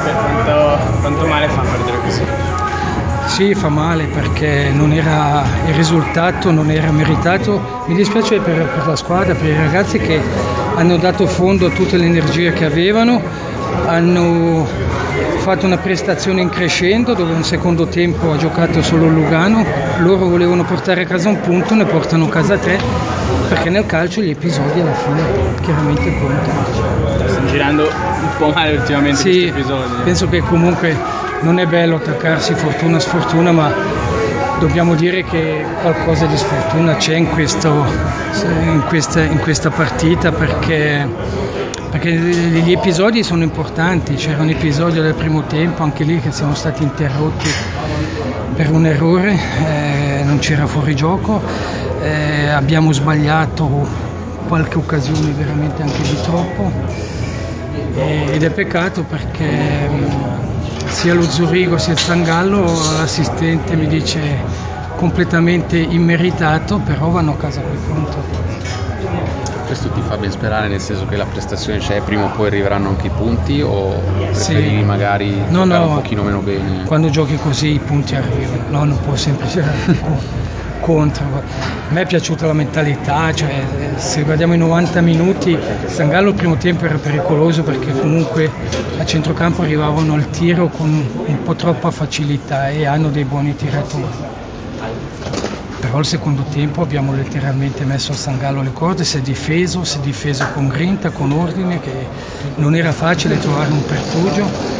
Quanto male fa perdere così? Sì, fa male perché il risultato non era meritato. Mi dispiace per la squadra, per i ragazzi che hanno dato fondo a tutte le energie che avevano, hanno fatto una prestazione in crescendo dove un secondo tempo ha giocato solo Lugano, loro volevano portare a casa un punto, ne portano a casa 3, perché nel calcio gli episodi alla fine chiaramente contano. Stanno girando un po' male ultimamente questi episodi. Penso che comunque non è bello attaccarsi fortuna sfortuna, ma dobbiamo dire che qualcosa di sfortuna c'è in questa partita, perché gli episodi sono importanti. C'era un episodio del primo tempo anche lì che siamo stati interrotti per un errore, non c'era fuorigioco, abbiamo sbagliato qualche occasione veramente anche di troppo, ed è peccato perché sia lo Zurigo sia il Sangallo, l'assistente mi dice completamente immeritato, però vanno a casa quel punto. Questo ti fa ben sperare, nel senso che la prestazione c'è, prima o poi arriveranno anche i punti, o preferivi magari giocare un pochino meno bene? Quando giochi così i punti arrivano, non può sempre girare contro. A me è piaciuta la mentalità, cioè se guardiamo i 90 minuti Sangallo il primo tempo era pericoloso perché comunque a centrocampo arrivavano al tiro con un po' troppa facilità e hanno dei buoni tiratori. Però al secondo tempo abbiamo letteralmente messo a Sangallo le corde, si è difeso con grinta, con ordine, che non era facile trovare un pertugio,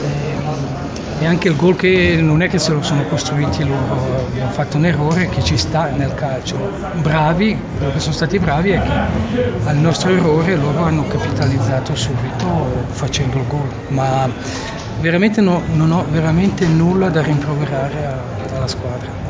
e anche il gol che non è che se lo sono costruiti loro, abbiamo fatto un errore che ci sta nel calcio. Bravi, quello che sono stati bravi è che al nostro errore loro hanno capitalizzato subito facendo il gol, ma veramente non ho veramente nulla da rimproverare alla squadra.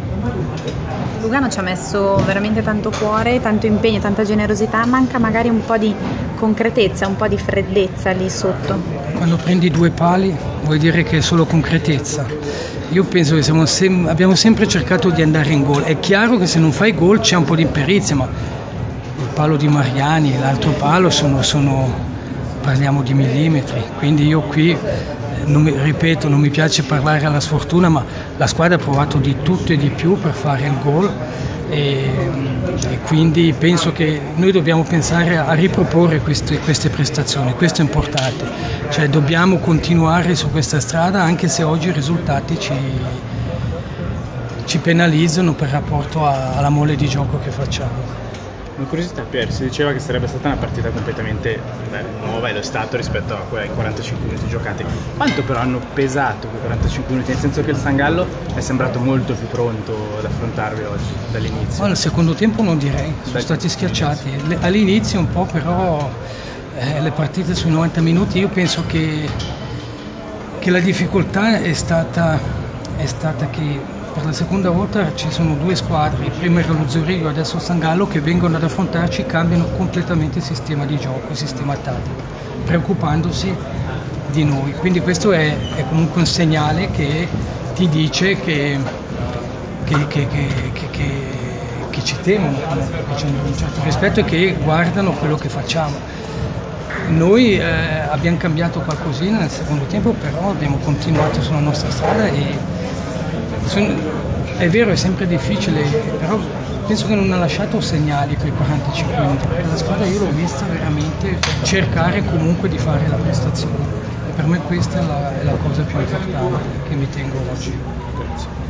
Lugano ci ha messo veramente tanto cuore, tanto impegno, tanta generosità, manca magari un po' di concretezza, un po' di freddezza lì sotto. Quando prendi 2 pali vuol dire che è solo concretezza. Io penso che abbiamo sempre cercato di andare in gol. È chiaro che se non fai gol c'è un po' di imperizia, ma il palo di Mariani e l'altro palo parliamo di millimetri, quindi io qui non mi piace parlare alla sfortuna, ma la squadra ha provato di tutto e di più per fare il gol, e quindi penso che noi dobbiamo pensare a riproporre queste prestazioni. Questo è importante, cioè dobbiamo continuare su questa strada anche se oggi i risultati ci penalizzano per rapporto alla mole di gioco che facciamo. Una curiosità, Pier, si diceva che sarebbe stata una partita completamente nuova, e lo è stato rispetto a quei 45 minuti giocati. Quanto però hanno pesato quei 45 minuti? Nel senso che il Sangallo è sembrato molto più pronto ad affrontarvi oggi, dall'inizio. Al secondo tempo non direi, sono stati schiacciati. All'inizio un po', però le partite sui 90 minuti, io penso che la difficoltà è stata che per la seconda volta ci sono 2 squadre, prima era lo Zurigo, adesso Sangallo, che vengono ad affrontarci, cambiano completamente il sistema di gioco, il sistema tattico, preoccupandosi di noi. Quindi questo è comunque un segnale che ti dice che ci temono, che c'è un certo rispetto e che guardano quello che facciamo. Noi abbiamo cambiato qualcosina nel secondo tempo, però abbiamo continuato sulla nostra strada è vero, è sempre difficile, però penso che non ha lasciato segnali quei 45 minuti, perché la squadra io l'ho vista veramente cercare comunque di fare la prestazione, e per me questa è la cosa più importante che mi tengo oggi.